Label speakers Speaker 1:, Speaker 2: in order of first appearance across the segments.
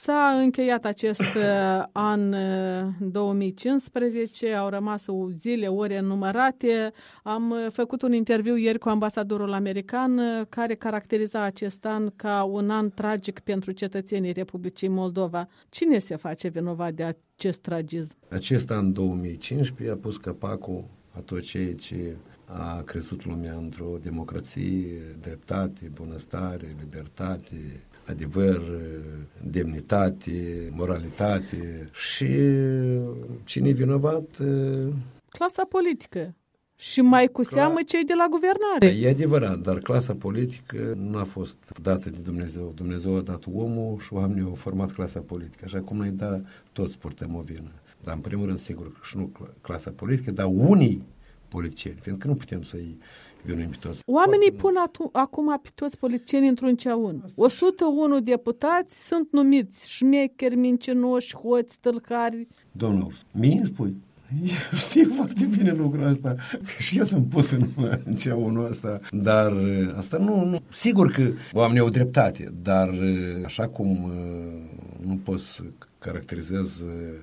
Speaker 1: S-a încheiat acest an 2015, au rămas zile, ore numărate. Am făcut un interviu ieri cu ambasadorul american care caracteriza acest an ca un an tragic pentru cetățenii Republicii Moldova. Cine se face vinovat de acest tragism?
Speaker 2: Acest an 2015 a pus capacul a tot ceea ce a crescut lumea într-o democrație, dreptate, bunăstare, libertate, adevăr, demnitate, moralitate și cine e vinovat?
Speaker 1: Clasa politică. Și mai cu seamă cei de la guvernare.
Speaker 2: E adevărat, dar clasa politică nu a fost dată de Dumnezeu. Dumnezeu a dat omul și oamenii au format clasa politică. Așa cum noi, da, toți purtăm o vină. Dar în primul rând, sigur, și nu clasa politică, dar unii politicieni, fiindcă nu putem să-i vinuim pe toți.
Speaker 1: Oamenii pun acum pe toți politicienii într-un ceaun. 101 deputați sunt numiți șmecheri, mincinoși, hoți, tâlcari.
Speaker 2: Domnul, mie îmi spui? Eu știu foarte bine lucrul ăsta și eu sunt pus în ceaunul ăsta, dar asta nu. Sigur că oamenii au dreptate, dar așa cum nu pot să caracterizez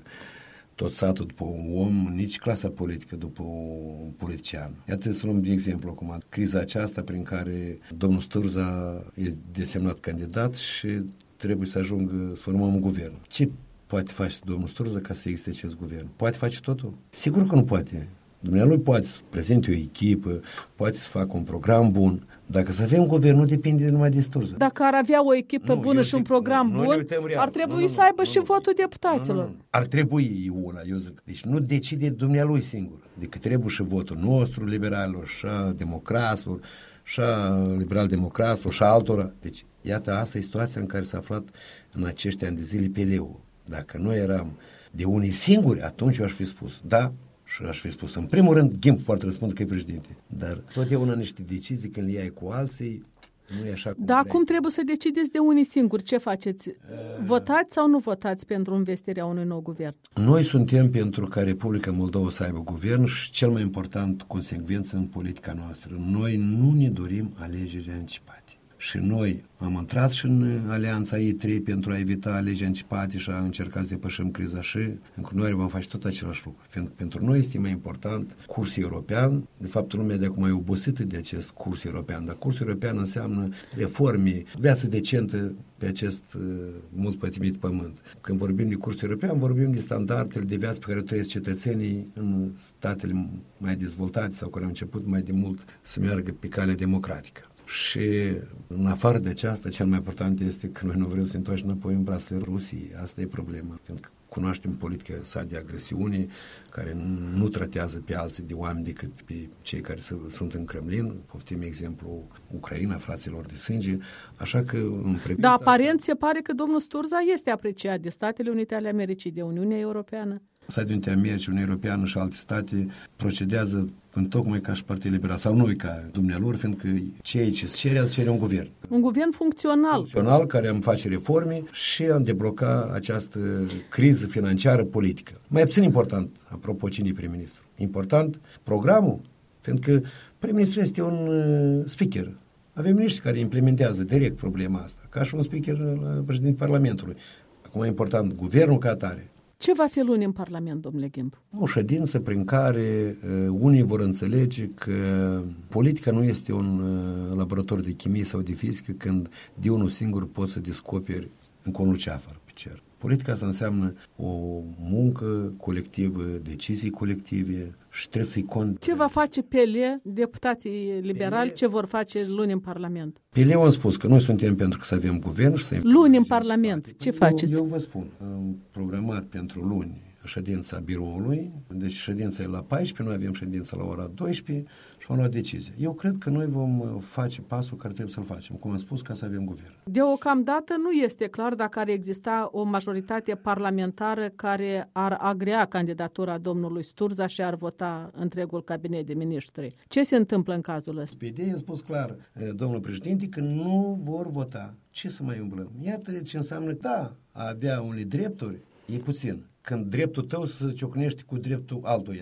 Speaker 2: tot satul după un om, nici clasa politică după un politician. Iată să luăm de exemplu acum criza aceasta prin care domnul Sturza este desemnat candidat și trebuie să ajungă să formăm un guvern. Ce poate face domnul Sturza ca să existe acest guvern? Poate face totul? Sigur că nu poate. Dumnealui poate să prezinte o echipă, poate să facă un program bun. Dacă să avem guvern, nu depinde numai de Sturza.
Speaker 1: Dacă ar avea o echipă bună și un program bun, ar trebui să aibă și votul deputaților.
Speaker 2: Ar trebui una, eu zic. Deci nu decide dumnealui singur. Adică trebuie și votul nostru, liberalilor, și a democraților, și a liberal-democraților, și a altora. Deci, iată, asta e situația în care s-a aflat în acești ani de zile Peleu. Dacă noi eram de unii singuri, atunci eu aș fi spus, da, și aș fi spus, în primul rând, Ghimp poate răspunde că e președinte. Dar totdeauna niște decizii când le iei cu alții, nu e așa cum
Speaker 1: Dar acum trebuie să decideți de unii singuri. Ce faceți? Votați sau nu votați pentru investirea unui nou guvern?
Speaker 2: Noi suntem pentru ca Republica Moldova să aibă guvern și, cel mai important, consecvență în politica noastră. Noi nu ne dorim alegeri anticipate. Și noi am intrat și în alianța I3 pentru a evita alegeri anticipate și a încerca să depășim criza și în continuare vom face tot același lucru. Fiindcă pentru noi este mai important cursul european. De fapt, lumea de acum e obosită de acest curs european, dar cursul european înseamnă reforme, viață decentă pe acest mult pătimit pământ. Când vorbim de cursul european, vorbim de standardele de viață pe care trăiesc cetățenii în statele mai dezvoltate sau care au început mai de mult să meargă pe calea democratică. Și în afară de aceasta, cel mai important este că noi nu vrem să întoarcem înapoi în brațele Rusiei. Asta e problema, pentru că cunoaștem politica sa de agresiune, care nu tratează pe alții de oameni decât pe cei care sunt în Kremlin. Poftim exemplu Ucraina, fraților de sânge. Așa că în
Speaker 1: Da, aparent se pare că domnul Sturza este apreciat de Statele Unite ale Americii, de Uniunea Europeană.
Speaker 2: Statele Unite ale Americii, Uniunea Europeană și alte state procedează întocmai ca și Partidul Liberal, sau noi ca dumnealor, fiindcă ceea ce se cere un guvern.
Speaker 1: Un guvern funcțional.
Speaker 2: Funcțional, care am face reforme și am debloca această criză financiară politică. Mai puțin important, apropo, cine e prim-ministru. Important, programul, fiindcă prim-ministru este un speaker. Avem miniștri care implementează direct problema asta, ca și un speaker la președintele Parlamentului. Acum e important, guvernul ca atare.
Speaker 1: Ce va fi luni în Parlament, domnule Ghimp?
Speaker 2: O ședință prin care unii vor înțelege că politica nu este un laborator de chimie sau de fizică când de unul singur poți să descoperi încă un luceafăr pe cer. Politica asta înseamnă o muncă colectivă, decizii colective și trebuie să-i
Speaker 1: Ce va face PL, deputații liberali, ce vor face luni în Parlament?
Speaker 2: PL am spus că noi suntem pentru că să avem guvern și să...
Speaker 1: Luni în Parlament, ce faceți?
Speaker 2: Eu vă spun, am programat pentru luni ședința biroului, deci ședința e la 14, noi avem ședința la ora 12 și vom lua decizie. Eu cred că noi vom face pasul care trebuie să-l facem, cum am spus, ca să avem guvern.
Speaker 1: Deocamdată nu este clar dacă ar exista o majoritate parlamentară care ar agrea candidatura domnului Sturza și ar vota întregul cabinet de miniștri. Ce se întâmplă în cazul ăsta?
Speaker 2: SPD a spus clar, domnul președinte, că nu vor vota. Ce să mai umblăm? Iată ce înseamnă, da, a avea unele drepturi e puțin. Când dreptul tău se ciocnește cu dreptul altuia. Și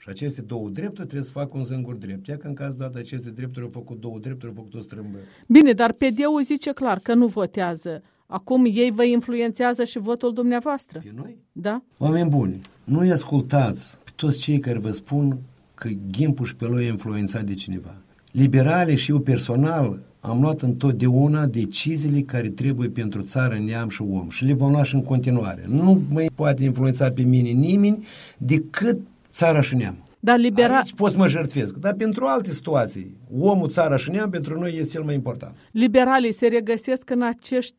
Speaker 2: Și aceste două drepturi trebuie să facă un singur drept. Ia că în cazul dat aceste drepturi au făcut două drepturi, au făcut o strâmbă.
Speaker 1: Bine, dar PD-ul zice clar că nu votează. Acum ei vă influențează și votul dumneavoastră.
Speaker 2: Pe noi?
Speaker 1: Da?
Speaker 2: Oameni buni, nu-i ascultați pe toți cei care vă spun că Ghimpul și pe lui e influențat de cineva. Liberale și eu personal am luat întotdeauna deciziile care trebuie pentru țară, neam și om și le vom lua și în continuare. Nu mai poate influența pe mine nimeni decât țara și neam.
Speaker 1: Dar
Speaker 2: Aici pot să mă jertfesc, dar pentru alte situații, omul, țara și neam pentru noi este cel mai important.
Speaker 1: Liberalii se regăsesc în acești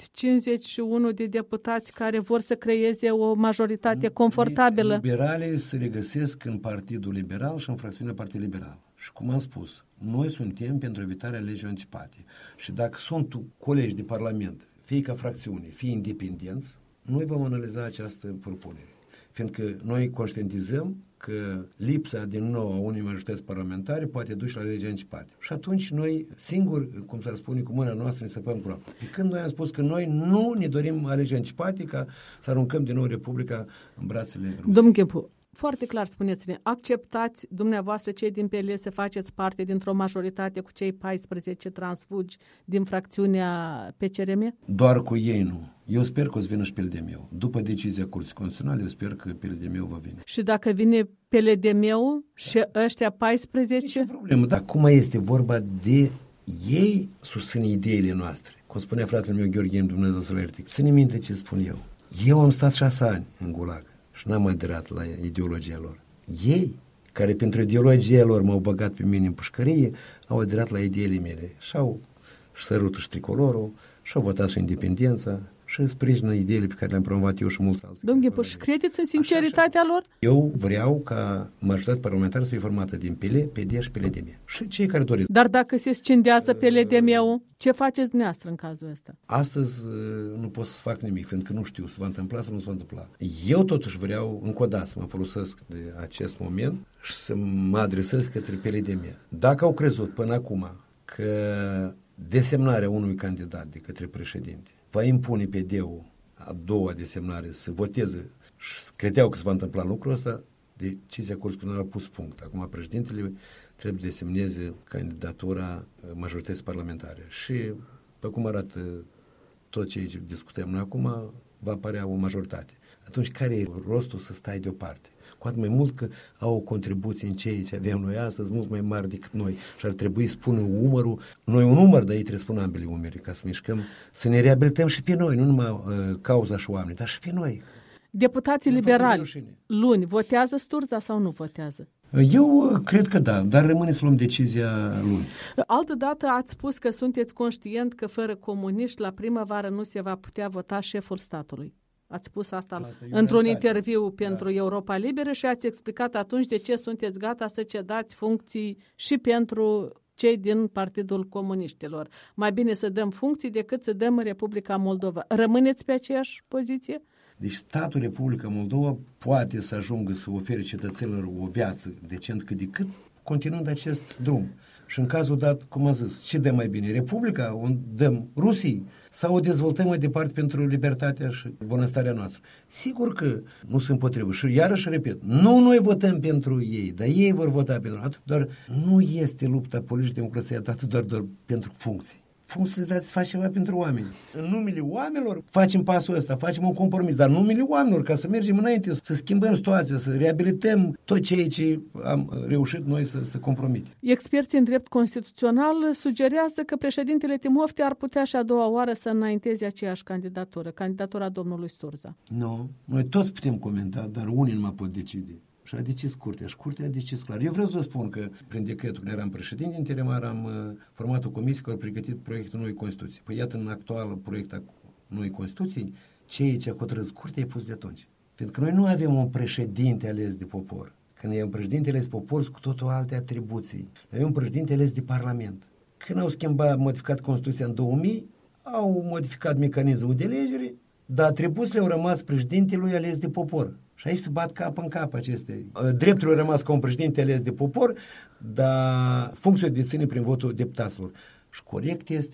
Speaker 1: 51 de deputați care vor să creeze o majoritate confortabilă?
Speaker 2: Liberalii se regăsesc în Partidul Liberal și în fracțiunea Partidului Liberal. Și cum am spus, noi suntem pentru evitarea legii anticipate. Și dacă sunt colegi de Parlament, fie ca fracțiune, fie independenți, noi vom analiza această propunere. Fiindcă noi conștientizăm că lipsa din nou a unei majorități parlamentare poate duce la legea anticipate. Și atunci noi singuri, cum s-ar spune, cu mâna noastră ne săpăm cu apă. Pe când noi am spus că noi nu ne dorim alegeri anticipate ca să aruncăm din nou Republica în brațele Rusiei.
Speaker 1: Domnul Ghimpul, foarte clar spuneți-ne, acceptați dumneavoastră cei din PL să faceți parte dintr-o majoritate cu cei 14 transfugi din fracțiunea PCRM?
Speaker 2: Doar cu ei nu. Eu sper că o să vină și PLD-meu. După decizia Curții Constituționale, eu sper că PLD-meu va veni.
Speaker 1: Și dacă vine PLD-meu și ăștia 14?
Speaker 2: Nu e problemă. Dar acum este vorba de ei susțin ideile noastre. Cum spunea fratele meu Gheorghe, Dumnezeu să-l ierte. Ține minte ce spun eu. Eu am stat 6 ani în Gulag și n-am aderat la ideologia lor. Ei, care pentru ideologia lor m-au băgat pe mine în pușcărie, au aderat la ideile mele. Și-au sărută și tricolorul, și-au votat și independența, și sprijină ideile pe care le-am promovat eu și mulți alții.
Speaker 1: Domnul Ghimpul, și credeți în sinceritatea lor?
Speaker 2: Eu vreau ca majoritatea parlamentară să fie formată din PL, PD și PLDM. Și cei care doresc.
Speaker 1: Dar dacă se scindează PLD-meu, ce faceți dumneavoastră în cazul ăsta?
Speaker 2: Astăzi nu pot să fac nimic, fiindcă nu știu, se va întâmpla sau nu se va întâmpla. Eu totuși vreau încă o dată să mă folosesc de acest moment și să mă adresez către PLDM. Dacă au crezut până acum că desemnarea unui candidat de către președinte va impune PD-ul a doua desemnare să voteze și credeau că se va întâmpla lucrul ăsta, decizia Constituțională a pus punct. Acum președintele trebuie să desemneze candidatura majorității parlamentare. Și, pe cum arată tot ce discutăm noi acum, va apărea o majoritate. Atunci, care e rostul să stai deoparte? Cu atât mai mult că au o contribuție în ceea ce avem noi astăzi, mult mai mare decât noi. Și ar trebui să spună umărul, noi un umăr, dar ei trebuie să spună ambele umeri, ca să mișcăm, să ne reabilităm și pe noi, nu numai cauza și oamenii, dar și pe noi.
Speaker 1: Deputații liberali, luni, votează Sturza sau nu votează?
Speaker 2: Eu cred că da, dar rămâne să luăm decizia luni.
Speaker 1: Altădată ați spus că sunteți conștient că fără comuniști la primăvară nu se va putea vota șeful statului. Ați spus asta într-un interviu pentru Europa Liberă și ați explicat atunci de ce sunteți gata să cedați funcții și pentru cei din Partidul Comuniștilor. Mai bine să dăm funcții decât să dăm Republica Moldova. Rămâneți pe aceeași poziție?
Speaker 2: Deci statul Republica Moldova poate să ajungă să ofere cetățenilor o viață decent cât de cât, continuând acest drum. Și în cazul dat, cum am zis, ce dăm mai bine? Republica o dăm Rusiei sau o dezvoltăm mai departe pentru libertatea și bunăstarea noastră? Sigur că nu sunt împotrivă. Și iarăși repet, nu noi votăm pentru ei, dar ei vor vota pentru noi. Doar nu este lupta politică democrației doar pentru funcții. Funcțiile îți dați să faci ceva pentru oameni. În numele oamenilor facem pasul ăsta, facem un compromis, dar în numele oamenilor, ca să mergem înainte, să schimbăm situația, să reabilităm tot ceea ce am reușit noi să compromitem.
Speaker 1: Experții în drept constituțional sugerează că președintele Timofte ar putea și a doua oară să înainteze aceeași candidatură, candidatura domnului Sturza.
Speaker 2: Nu, noi toți putem comenta, dar unii nu mai pot decide. Și a decis curtea. Și curtea a decis clar. Eu vreau să vă spun că prin decretul când eram președinte interimar am format o comisie care a pregătit proiectul noii Constituții. Păi iată în actualul proiect a noii Constituții, ceea ce a hotărât curtea e pus de atunci. Pentru că noi nu avem un președinte ales de popor. Când e un președinte ales de popor, cu totul alte atribuții. Avem un președinte ales de Parlament. Când au modificat Constituția în 2000, au modificat mecanismul de elegere, dar atribuțiile au rămas președintelui ales de popor. Și aici se bat cap în cap aceste. Dreptul a rămas ca un președinte ales de popor, dar funcția deține prin votul deputaților. Și corect este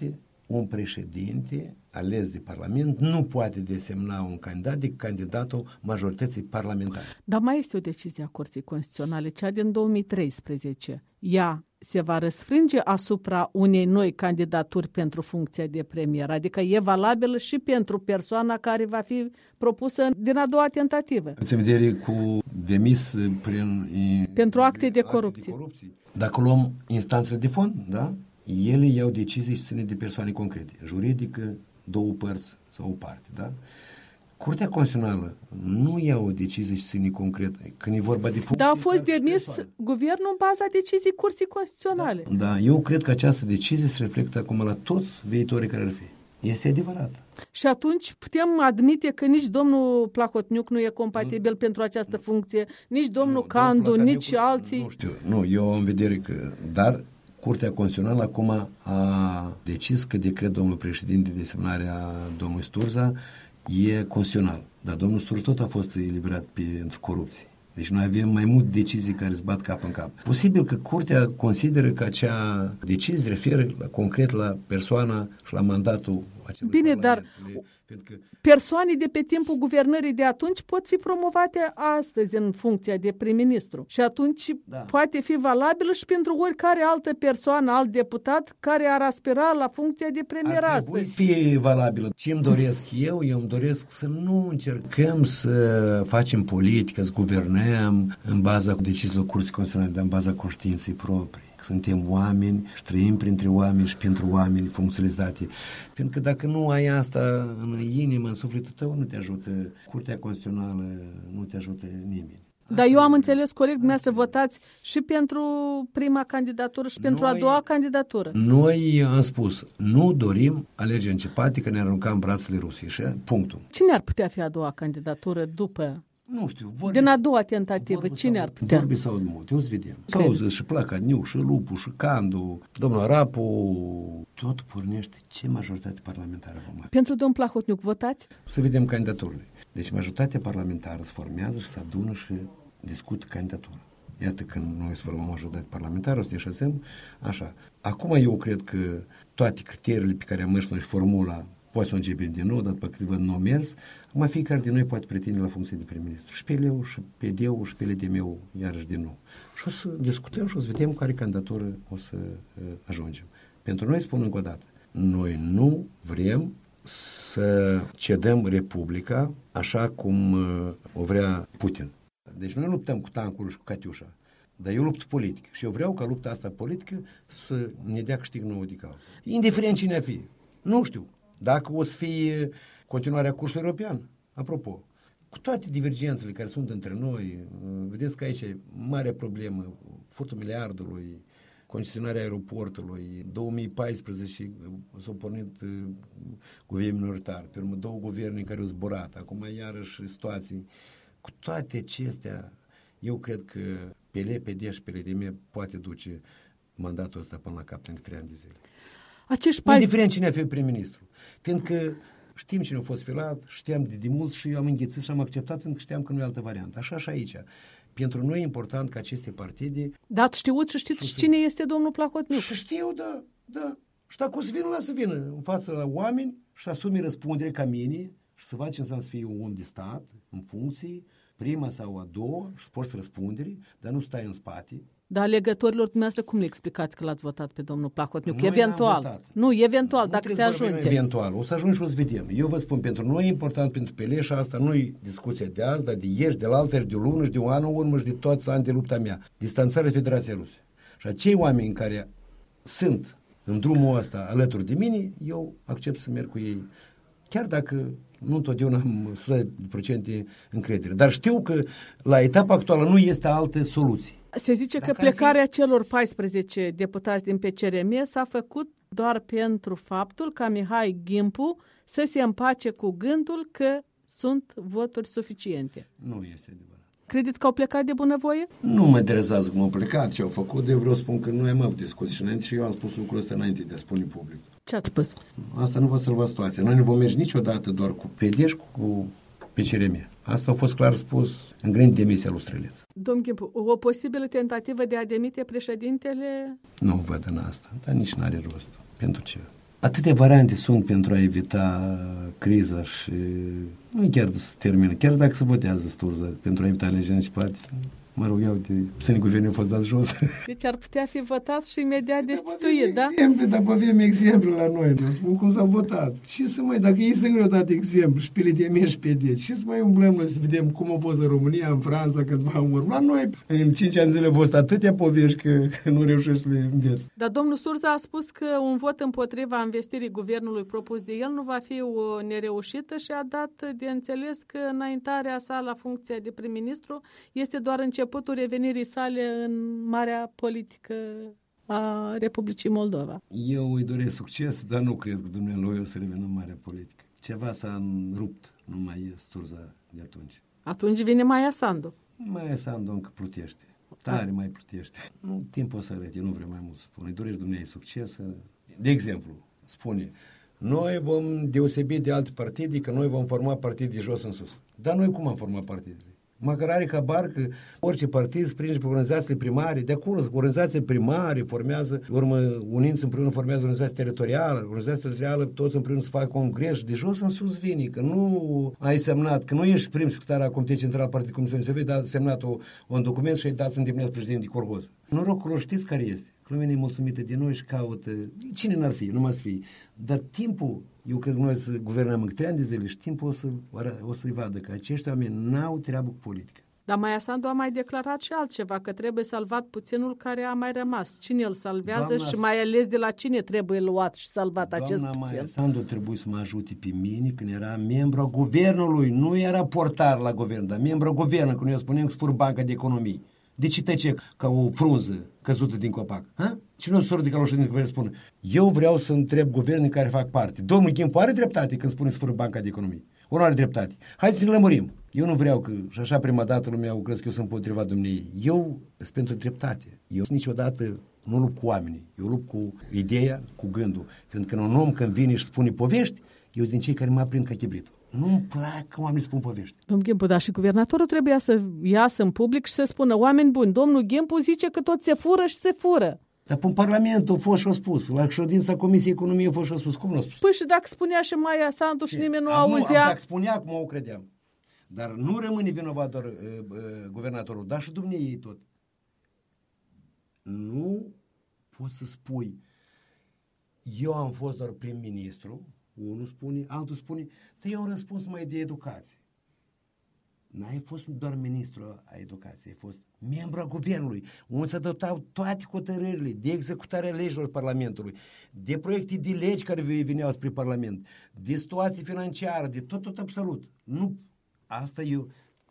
Speaker 2: un președinte ales de Parlament nu poate desemna un candidat decât candidatul majorității parlamentare.
Speaker 1: Dar mai este o decizie a Curții Constituționale, cea din 2013. Ea se va răsfrânge asupra unei noi candidaturi pentru funcția de premier, adică e valabilă și pentru persoana care va fi propusă din a doua tentativă.
Speaker 2: În vedere cu demis
Speaker 1: pentru acte de corupție.
Speaker 2: Dacă luăm instanțele de fond, da? Ele iau decizii și ține de persoane concrete, juridică, două părți sau o parte, da? Curtea Constituțională nu ia o decizie și ține concret când e vorba de funcție.
Speaker 1: Dar a fost demis guvernul în baza deciziei Curții Constituționale.
Speaker 2: Da, eu cred că această decizie se reflectă acum la toți viitorii care ar fi. Este adevărat.
Speaker 1: Și atunci putem admite că nici domnul Plahotniuc nu e compatibil pentru această funcție, nici domnul Candu, nici alții.
Speaker 2: Nu știu, eu am în vedere că, dar Curtea Constituțională acum a decis că decret domnul președinte de desemnarea domnului Sturza e constituțional. Dar domnul Sturza tot a fost eliberat pentru corupție. Deci noi avem mai multe decizii care îți bat cap în cap. Posibil că Curtea consideră că acea decizie referă concret la persoana și la mandatul acelui
Speaker 1: Bine,
Speaker 2: Parlament.
Speaker 1: dar persoane de pe timpul guvernării de atunci pot fi promovate astăzi în funcția de prim-ministru. Și atunci poate fi valabilă și pentru oricare altă persoană, alt deputat care ar aspira la funcția de premier astăzi.
Speaker 2: Ar trebui să fie valabilă. Ce îmi doresc eu îmi doresc să nu încercăm să facem politică, să guvernăm în baza deciziilor Curții Constituționale, dar în baza conștiinței proprii. Suntem oameni și trăim printre oameni și pentru oameni funcționalizate. Pentru că dacă nu ai asta în inimă, în sufletul tău, nu te ajută Curtea Constituțională, nu te ajută nimeni.
Speaker 1: Dar eu am înțeles corect, dumneavoastră votați și pentru prima candidatură și pentru a doua candidatură.
Speaker 2: Noi am spus, nu dorim alegeri anticipate, că ne aruncăm brațele Rusiei și punctul.
Speaker 1: Cine ar putea fi a doua candidatură după?
Speaker 2: Nu știu,
Speaker 1: din a doua tentativă, cine ar putea?
Speaker 2: Vorbi sau multe, o să vedem. Sau și Plahotniuc, și Lupu, și Candu, domnul Arapu, tot pornește ce majoritate parlamentară vom avea.
Speaker 1: Pentru domnul Plahotniuc votați?
Speaker 2: Să vedem candidaturile. Deci majoritatea parlamentară se formează și se adună și discută candidatura. Iată când noi să formăm majoritate parlamentară, o să ne așezăm așa. Acum eu cred că toate criteriile pe care am mers noi și formula poate să o începem din nou, dar după cât văd nu a mers, acum fiecare din noi poate pretinde la funcție de prim-ministru. Și pe Leu, și pe Deu, și pe LDM-ul, iarăși din nou. Și o să discutăm și o să vedem care candidatură o să ajungem. Pentru noi, spun încă o dată, noi nu vrem să cedăm Republica așa cum o vrea Putin. Deci noi luptăm cu tancul și cu Catiușa, dar eu lupt politic. Și eu vreau ca lupta asta politică să ne dea câștig nouă de cauză. Indiferent cine a fi. Nu știu. Dacă o să fie continuarea cursului european, apropo, cu toate divergențele care sunt între noi, vedeți că aici e mare problemă, furtul miliardului, concesionarea aeroportului, 2014 s-au pornit guverne minoritari, pe urmă două guverne care au zburat, acum iarăși situații. Cu toate acestea, eu cred că PLPD și PLDM poate duce mandatul ăsta până la cap în 3 ani de zile. Indiferent cine a fi prim-ministru. Fiindcă știm cine a fost filat, știam de mult și eu am înghețit și am acceptat, fiindcă știam că nu e altă variantă. Așa și aici. Pentru noi e important ca aceste partide...
Speaker 1: Dar știuți și știți cine este domnul Plahotniuc?
Speaker 2: Și știu, da. Și dacă o să vină, să vină în față la oameni și să asume răspundere ca mine și să vadă ce înseamnă să fie un om de stat, în funcție, prima sau a doua, și să poți răspundere, dar nu stai în spate.
Speaker 1: Dar alegătorilor dumneavoastră cum le explicați că l-ați votat pe domnul Plahotniuc? Eventual. Nu, eventual, dacă se ajunge.
Speaker 2: Eventual, o să ajungi și o să vedem. Eu vă spun, pentru noi e important, pentru PL și asta nu e discuția de azi, dar de ieri, de la alteri, de o lună și de un an în urmă și de toți ani de lupta mea. Distanțarea Federației Ruse. Și acei oameni care sunt în drumul ăsta alături de mine, eu accept să merg cu ei. Chiar dacă nu întotdeauna am 100% încredere. Dar știu că la etapa actuală nu este altă soluție.
Speaker 1: Se zice că plecarea celor 14 deputați din PCRM s-a făcut doar pentru faptul ca Mihai Gimpu să se împace cu gândul că sunt voturi suficiente.
Speaker 2: Nu este adevărat.
Speaker 1: Credeți că au plecat de bunăvoie?
Speaker 2: Nu mă interesează cum au plecat, ce au făcut, eu vreau să spun că noi am avut discuții și înainte și eu am spus lucrul ăsta înainte de a spune public.
Speaker 1: Ce ați spus?
Speaker 2: Asta nu va salva situația. Noi nu vom merge niciodată doar cu PD și cu PCRM. Asta a fost clar spus în grădini demisia lui Străleț.
Speaker 1: Domnul Gimpu, o posibilă tentativă de a demite președintele?
Speaker 2: Nu văd în asta, dar nici n-are rost. Pentru ce? Atâtea variante sunt pentru a evita criza și nu chiar să termină, chiar dacă se votează Sturza pentru a evita alegerile anticipate. Mă rog, uite, să guvernul a fost dat jos.
Speaker 1: Deci ar putea fi votat și imediat destituit, da?
Speaker 2: Dar avem exemple la noi. Eu spun cum s-au votat. Și să mai, dacă ei sunt dat exemplu, și pe de mie și pe de, și să mai umblăm noi să vedem cum a fost în România, în Franța, câtva în urmă. La noi, în 5 ani zile, au fost atâtea povești că nu reușești să le înveți.
Speaker 1: Dar domnul Sturza a spus că un vot împotriva investirii guvernului propus de el nu va fi o nereușită și a dat de înțeles că înaintarea sa la funcția de prim-ministru este doar începutul revenirii sale în marea politică a Republicii Moldova.
Speaker 2: Eu îi doresc succes, dar nu cred că dumnealui o să revină în marea politică. Ceva s-a rupt, nu mai e Sturza de atunci.
Speaker 1: Atunci vine Maia Sandu.
Speaker 2: Maia Sandu încă plutește. Tare mai plutește. Nu, timpul o să arăte, eu nu vreau mai mult să spun. Îi doresc dumnealui succes. De exemplu, spune, noi vom deosebi de alte partide că noi vom forma partide de jos în sus. Dar noi cum am format partidele? Măcar are ca barcă, orice partid se prinde pe organizațiile primare, de acolo, organizațiile primare formează, urmă, uninți împreună formează organizație teritorială, toți împreună să facă congres și de jos în sus vine, că nu ai semnat, că nu ești prim secretar al Comitetului Central al Partidului Comisiunii Sovietice, dar semnat un document și ai dat să îndeplinească președinte de Corhoz. Norocul lor știți care este? Că lumea e mulțumită de noi și caută, cine n-ar fi, numai să fie. Dar timpul, eu cred că noi să guvernăm în 3 ani de zile și timpul o să-i vadă că acești oameni n-au treabă cu politică.
Speaker 1: Dar Maia Sandu a mai declarat și altceva, că trebuie salvat puținul care a mai rămas. Cine îl salvează și mai ales de la cine trebuie luat și salvat acest puțin?
Speaker 2: Doamna Maia Sandu trebuie să mă ajute pe mine când era membru a guvernului, nu era portar la guvern, dar membru a guvernului, când eu spuneam că sfur Banca de Economie. De ce tăce ca o frunză căzută din copac? Ha? Cine o să ridică la ușă din guvern spune? Eu vreau să întreb guvernul în care fac parte. Domnul Ghimpu are dreptate când spune sfâră Banca de Economie. O nu are dreptate. Haideți să ne lămurim. Eu nu vreau că, și așa prima dată lumea au crezut că eu sunt împotriva dumneei. Eu sunt pentru dreptate. Eu niciodată nu lupt cu oamenii. Eu lupt cu ideea, cu gândul. Pentru că un om când vine și spune povești, eu din cei care mă aprind ca chibritul. Nu-mi plac că oamenii spun povești.
Speaker 1: Domnul Ghimpu, dar și guvernatorul trebuia să iasă în public și să spună, oameni buni, domnul Ghimpu zice că tot se fură și se fură.
Speaker 2: Dar în Parlament a fost și-o spus, la ședința Comisiei Economiei a fost și-o spus. Cum l-a spus?
Speaker 1: Păi și dacă spunea și Maia Sandu și nimeni nu auzea...
Speaker 2: Dacă spunea, cum o credeam. Dar nu rămâne vinovat doar guvernatorul, dar și dumneavoastră tot. Nu poți să spui, eu am fost doar prim-ministru, unul spune, altul spune, dar eu am răspuns mai de educație. N-ai fost doar ministru a educației, ai fost membru a guvernului, unde se adoptau toate hotărârile de executare a legilor Parlamentului, de proiecte de legi care veneau spre Parlament, de situație financiară, de tot absolut. Nu, asta eu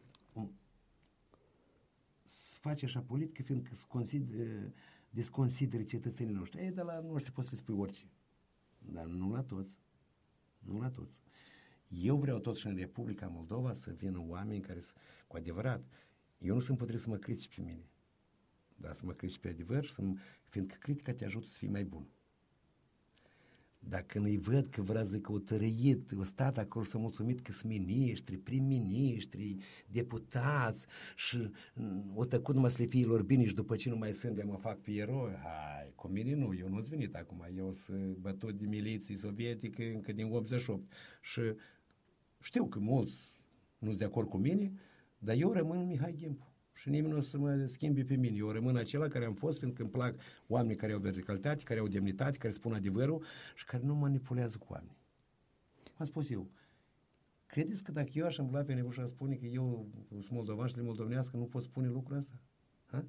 Speaker 2: să faci așa politică, fiindcă desconsideri cetățenii noștri. Ei, de la noștri poți să spui orice, dar nu la toți. Nu la toți. Eu vreau totuși în Republica Moldova să vină oameni care, cu adevărat, eu nu sunt potrivit să mă critici pe mine, dar să mă critici pe adevăr, fiindcă critica te ajută să fii mai bun. Dacă nu-i văd că vrea că o tărăit, o stat acolo să mulțumit că sunt miniștri, prim-miniștri, deputați și o tăcut numai să le fie lor bine și după ce nu mai sunt de mă fac pe eroi. Hai, cu mine nu, eu nu-s venit acum, eu sunt bătut de miliții sovietică încă din 88 și știu că mulți nu sunt de acord cu mine, dar eu rămân Mihai Ghimpu. Și nimeni nu o să mă schimbi pe mine. Eu rămân acela care am fost, fiindcă îmi plac oamenii care au verticalitate, care au demnitate, care spun adevărul și care nu manipulează cu oamenii. Am spus eu, credeți că dacă eu aș îmbla pe nebun și aș spune că eu sunt moldovan și de moldovenească, nu pot spune lucrul ăsta? Ha?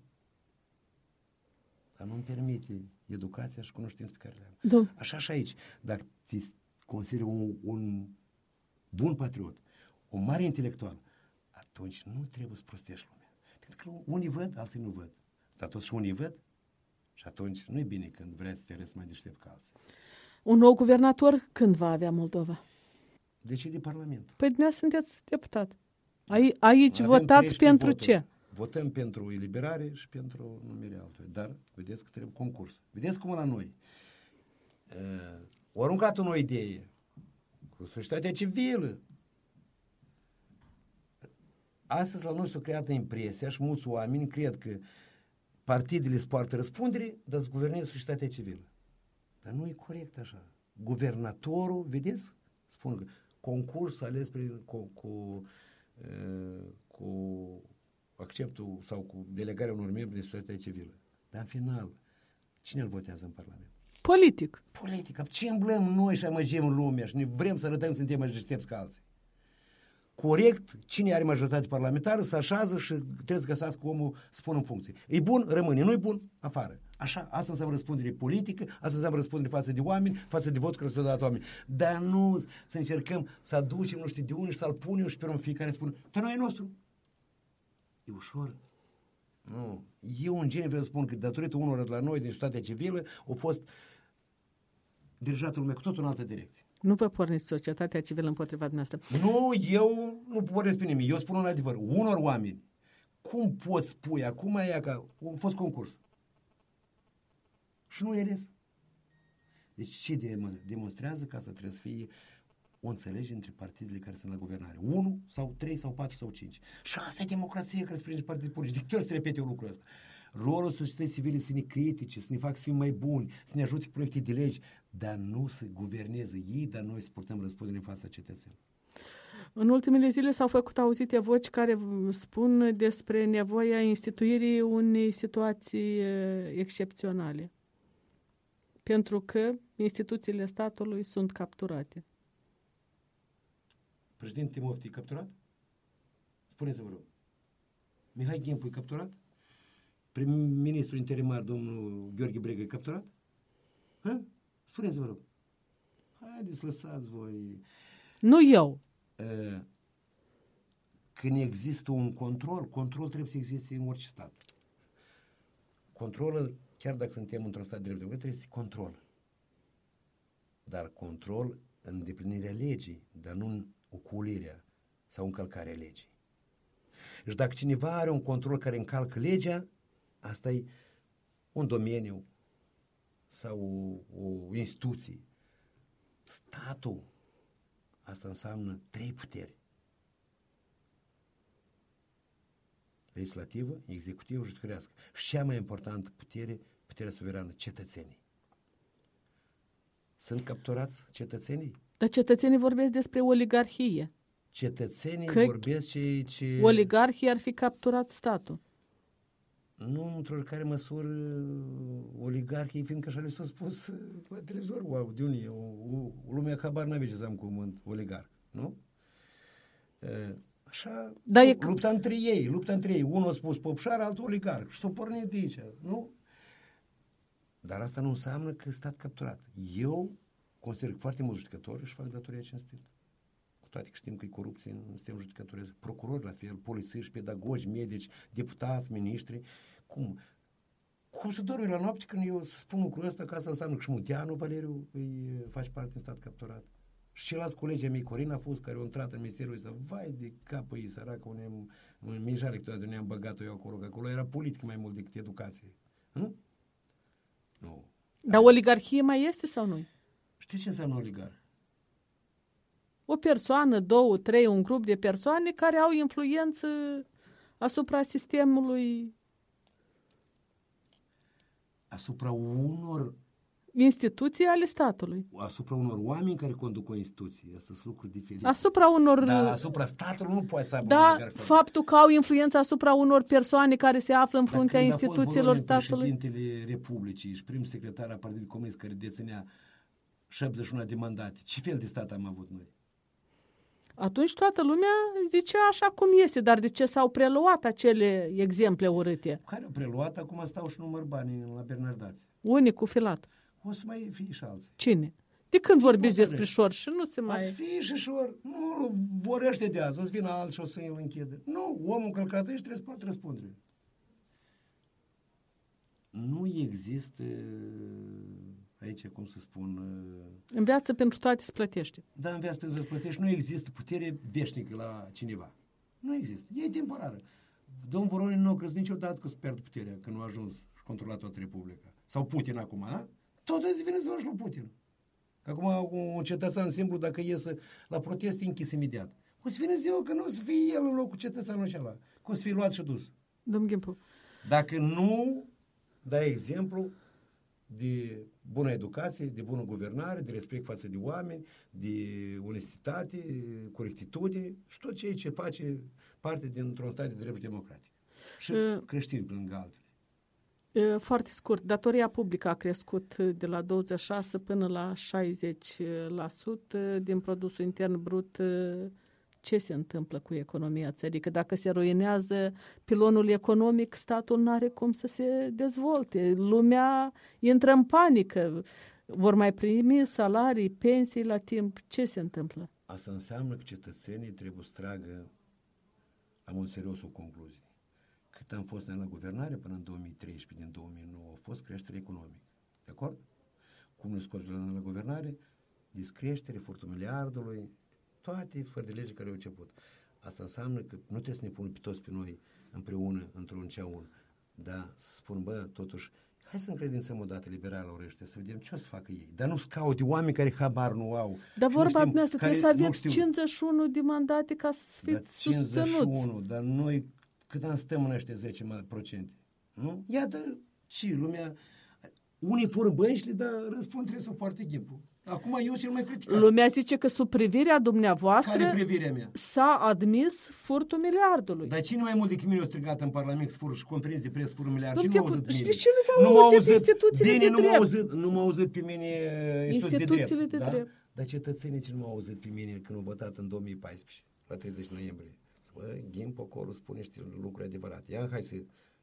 Speaker 2: Dar nu-mi permite educația și cunoștința pe care le am. Așa și aici. Dacă te consideri un bun patriot, un mare intelectual, atunci nu trebuie să prostești lumea. Pentru că unii văd, alții nu văd. Dar totuși unii văd și atunci nu e bine când vrei să te arăți mai deștept ca alții.
Speaker 1: Un nou guvernator când va avea Moldova?
Speaker 2: Decide Parlamentul.
Speaker 1: Păi dumneavoastră sunteți deputat. Aici votați pentru ce?
Speaker 2: Votăm pentru eliberare și pentru numirea altuia. Dar vedeți că trebuie concurs. Vedeți cum la noi. O aruncat o nouă idee cu societatea civilă. Astăzi la noi s-a creat impresia și mulți oameni cred că partidele îți poartă răspundere, dar îți guvernează societatea civilă. Dar nu e corect așa. guvernatorul, vedeți? Spun că concurs ales cu acceptul sau cu delegarea unor membri de societatea civilă. Dar în final, cine îl votează în Parlament?
Speaker 1: Politic.
Speaker 2: Politica. Ce îmblăm noi și amăgim lumea și ne vrem să arătăm că suntem mai deștepți ca alții? Corect, cine are majoritate parlamentară se așează și trebuie să găsească omul să pună în funcție. E bun, rămâne, nu e bun, afară. Așa, asta înseamnă răspundere politică, asta înseamnă răspundere față de oameni, față de vot care s-a dat oameni. Dar nu să încercăm să aducem nu știu de unde și să-l punem și pe un fiecare spune, dar nu e nostru. E ușor. Nu. Eu în genere vreau să spun că datorită unor de la noi din societatea civilă au fost dirijată lumea cu tot în altă direcție.
Speaker 1: Nu vă porniți societatea civilă împotriva dumneavoastră.
Speaker 2: Nu, eu nu pornesc pe nimic. Eu spun un adevăr. Unor oameni, cum poți spui acum e că a fost concurs? Și nu e ales. Deci ce demonstrează că asta trebuie să fie o înțelegere între partidele care sunt la guvernare. 1 sau 3 sau 4 sau 5. Și asta e democrație care se prinde partide politice. De câte ori se repete lucrul ăsta? Rolul societății civile să ne critice, să ne facă să fim mai buni, să ne ajute cu proiecte de legi, dar nu să guverneze ei, dar noi să purtăm răspundere în fața cetățenilor.
Speaker 1: În ultimele zile s-au făcut auzite voci care spun despre nevoia instituirii unei situații excepționale. Pentru că instituțiile statului sunt capturate.
Speaker 2: Președinte Timofti e capturat? Spuneți-vă rog. Mihai Ghimpu e capturat? Prim-ministrul interimar, domnul Gheorghe Bregă, e capturat? Ha? Spuneți-vă rog. Haideți, lăsați voi.
Speaker 1: Nu eu.
Speaker 2: Când există un control trebuie să existe în orice stat. Controlul, chiar dacă suntem într-un stat de drept, trebuie să control. Dar control în îndeplinirea legii, dar nu în oculirea sau încălcarea legii. Și dacă cineva are un control care încalcă legea, asta e un domeniu sau o instituție. Statul, asta înseamnă 3 puteri. Legislativă, executivă, judecătorească. Și cea mai importantă putere, puterea suverană, cetățenii. Sunt capturați cetățenii?
Speaker 1: Dar cetățenii vorbesc despre oligarhie.
Speaker 2: Cetățenii
Speaker 1: că
Speaker 2: vorbesc ce...
Speaker 1: Oligarhii ar fi capturat statul.
Speaker 2: Nu, într-o care măsură, oligarhii, fiindcă așa le s-a spus la televizor, wow, de unde e? O lume habar n-avea ce înseamnă cuvânt oligarh, nu? Așa, lupta între ei. Unul a spus popșar, altul oligarh. Și s-o pornit de aici, nu? Dar asta nu înseamnă că stat capturat. Eu consider că foarte mulți judecători își fac datoria cinstită. Cu toate că știm că e corupție în sistemul judecătoresc. Procurori la fel, polițiști, pedagogi, medici, deputați, miniștri. Cum să dormi la noapte când eu să spun lucrul ăsta, că asta înseamnă că și Munteanu, Valeriu, îi face parte din stat capturat. Și ceilalți colegi mei, Corina a fost, care au intrat în ministerul ăsta, vai de capul ei, săracă, un mijare câteodată ne-am băgat-o eu acolo, că acolo era politică mai mult decât educație. Nu? Nu.
Speaker 1: Dar oligarhie mai este sau nu?
Speaker 2: Știți ce înseamnă oligarh?
Speaker 1: O persoană, 2, 3, un grup de persoane care au influență asupra sistemului.
Speaker 2: Asupra unor
Speaker 1: instituții ale statului.
Speaker 2: Asupra unor oameni care conduc o instituție. Asta sunt lucruri diferite.
Speaker 1: Asupra unor...
Speaker 2: Dar asupra statului nu poate să aibă
Speaker 1: Da, faptul că au influență asupra unor persoane care se află în fruntea instituțiilor statului.
Speaker 2: Președintele Republicii și prim secretar al Partidului Comunist care deținea 71 de mandate. Ce fel de stat am avut noi?
Speaker 1: Atunci toată lumea zicea așa cum este, dar de ce s-au preluat acele exemple urâte?
Speaker 2: Care au preluat? Acum stau și număr bani la Bernardați.
Speaker 1: Unii cu filat.
Speaker 2: O să mai fie și alții.
Speaker 1: Cine? De când vorbiți despre șor și nu se mai...
Speaker 2: O să fie și șor. Nu vor ăștia de azi. O să vină alți și o să îl închidă. Nu, omul încălcat aici trebuie să poată răspunde. Nu există aici, cum să spun...
Speaker 1: În viață pentru toate se plătește.
Speaker 2: Da, în viață pentru toate se plătește. Nu există putere veșnică la cineva. Nu există. E temporară. Domnul Voronin nu a crezut niciodată că să pierd puterea când nu a ajuns și controlat toată Republica. Sau Putin acum, a? Tot îți vine să luași lui Putin. Că acum un cetățean simplu, dacă iese la protest, e închis imediat. O să vină ziua că nu o să fie el în locul cetățeanului acela. Că o să fie luat și dus.
Speaker 1: Domnul Ghimpu.
Speaker 2: Dacă nu dai exemplu, de bună educație, de bună guvernare, de respect față de oameni, de onestitate, corectitudine și tot ceea ce face parte dintr-un stat de drept democratic. Și creștini prin altele.
Speaker 1: Foarte scurt, datoria publică a crescut de la 26 până la 60% din produsul intern brut. Ce se întâmplă cu economia țării? Că dacă se ruinează pilonul economic, statul nu are cum să se dezvolte. Lumea intră în panică. Vor mai primi salarii, pensii la timp. Ce se întâmplă?
Speaker 2: Asta înseamnă că cetățenii trebuie să tragă la mod serios o concluzie. Cât am fost noi la guvernare până în 2013, din 2009, a fost creștere economică. De acord? Cum ne scot la guvernare? Descreștere, furtul miliardului, toate fără de lege care au început. Asta înseamnă că nu trebuie să ne punem pe toți pe noi împreună într-un ceaun, dar să spun, totuși, hai să încredințăm odată liberală ăștia, să vedem ce o să facă ei. Dar nu scaute oameni care habar nu au.
Speaker 1: Dar vorba dumneavoastră, trebuie să aveți 51 de mandate ca să fiți
Speaker 2: 51, dar noi cât am stăm în ăștia 10%? Nu? Iată ce lumea... Unii fură bănșile, dar răspund trebuie să poarte ghipul. Acum eu cel mai criticat.
Speaker 1: Lumea zice că sub privirea dumneavoastră
Speaker 2: Care privirea mea?
Speaker 1: S-a admis furtul miliardului.
Speaker 2: Dar cine mai mult decât mine a strigat în Parlament să fură și conferințe de presă fură miliard?
Speaker 1: Cine
Speaker 2: m-a auzit
Speaker 1: și
Speaker 2: mine?
Speaker 1: de ce nu v-au auzit instituțiile
Speaker 2: bine,
Speaker 1: de drept?
Speaker 2: Nu m-au auzit pe mine
Speaker 1: instituțiile de drept.
Speaker 2: Dar cetățenii ce nu m-au auzit pe mine când au votat în 2014, la 30 noiembrie. Ghimp acolo spune niște lucruri adevărate. Ia, hai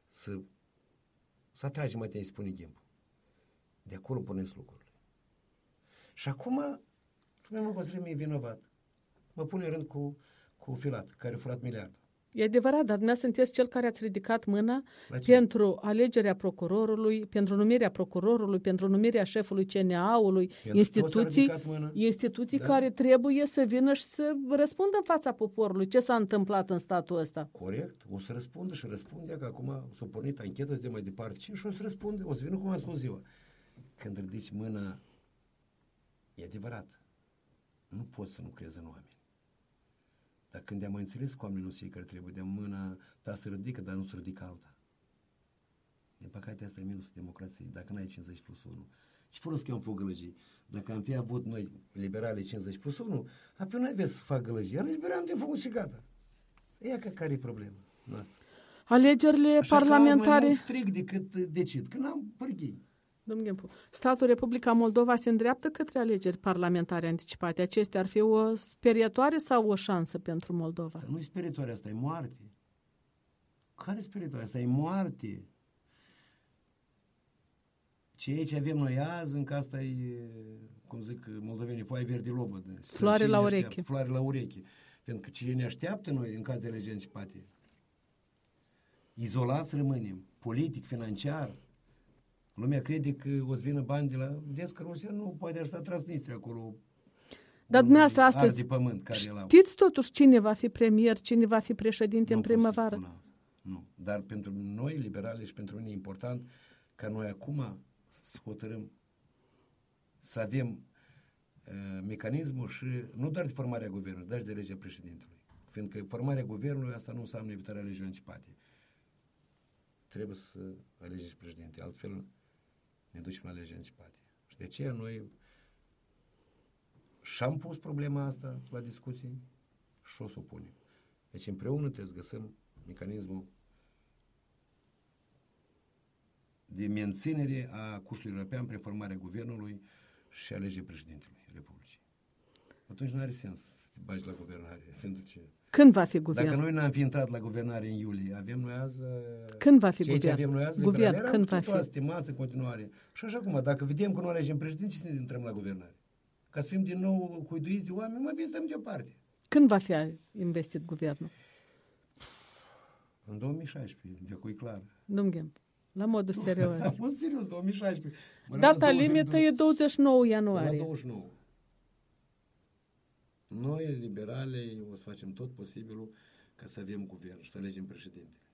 Speaker 2: să atragem atenție, spune Ghimp. De acolo puneți lucrurile. Și acum, mă consider mie vinovat. Mă pune în rând cu Filat, care a furat miliardul.
Speaker 1: E adevărat, dar dumneavoastră sunteți cel care ați ridicat mâna pentru alegerea procurorului, pentru numirea procurorului, pentru numirea șefului CNA-ului, instituții care trebuie să vină și să răspundă în fața poporului. Ce s-a întâmplat în statul ăsta?
Speaker 2: Corect, o să răspundă și răspunde, că acum s-a pornit anchetă de mai departe și o să răspunde, o să vină cum am spus eu. Când ridici mâna, e adevărat, nu poți să nu crezi în oameni. Dar când am înțeles că oamenii nu cei care trebuie de mâna ta să ridică, dar nu să ridică alta. Din păcate asta e minusul democrației, dacă n-ai 50 plus 1. Și fără că eu am făcut gălăgii. Dacă am fi avut noi liberale 50 plus 1, apoi n-ai vezi să fac gălăgii. Iar liberam de făcut și gata. Ea care e problema noastră.
Speaker 1: Alegerile
Speaker 2: așa
Speaker 1: parlamentare...
Speaker 2: Așa mai mult strig decât decid, când am pârghii.
Speaker 1: Statul Republica Moldova se îndreaptă către alegeri parlamentare anticipate. Acestea ar fi o sperietoare sau o șansă pentru Moldova?
Speaker 2: Asta nu e sperietoare, asta e moarte. Care e sperietoare? Asta e moarte. Ceea ce avem noi azi, încă asta e, cum zic moldovenii, foaie verde lobădă.
Speaker 1: Floare la ureche.
Speaker 2: Floare la ureche. Pentru că ce ne așteaptă noi în caz de alegeri anticipate? Izolați rămânem, politic, financiar. Lumea crede că o să vină bani de la... Vedeți că Rusia nu poate ajuta Transnistria acolo.
Speaker 1: Dar dumneavoastră astăzi
Speaker 2: care
Speaker 1: știți totuși cine va fi premier, cine va fi președinte în primăvară?
Speaker 2: Nu. Dar pentru noi, liberali, și pentru mine e important ca noi acum să hotărâm să avem mecanismul și nu doar de formarea guvernului, dar și de legea președintelui. Fiindcă formarea guvernului asta nu înseamnă evitarea legii anticipate. Trebuie să alegi președinte, altfel ne ducem la legea anticipate. Și de aceea noi și-am pus problema asta la discuții și o să o punem. Deci împreună trebuie să găsim mecanismul de menținere a cursului european prin formarea guvernului și alegeri președintelui Republicii. Atunci nu are sens să te bagi la guvernare. Pentru ce?
Speaker 1: Când va fi guvern?
Speaker 2: Dacă noi n-am fi intrat la guvernare în iulie, avem noi azi...
Speaker 1: Când va fi
Speaker 2: guvern?
Speaker 1: Ce
Speaker 2: avem noi azi,
Speaker 1: guvern, când va fi?
Speaker 2: Stimați în continuare. Și așa cum, dacă vedem că nu alegem președinte, ce să ne intrăm la guvernare? Ca să fim din nou huiduiți de oameni, mai bine stăm deoparte.
Speaker 1: Când va fi investit guvernul?
Speaker 2: În 2016, de acum e clar.
Speaker 1: Domnule, la modul serios.
Speaker 2: A fost serios, 2016.
Speaker 1: Data limită e 29 ianuarie.
Speaker 2: La 29. Noi, liberale, o să facem tot posibilul ca să avem guvern și să alegem președintele.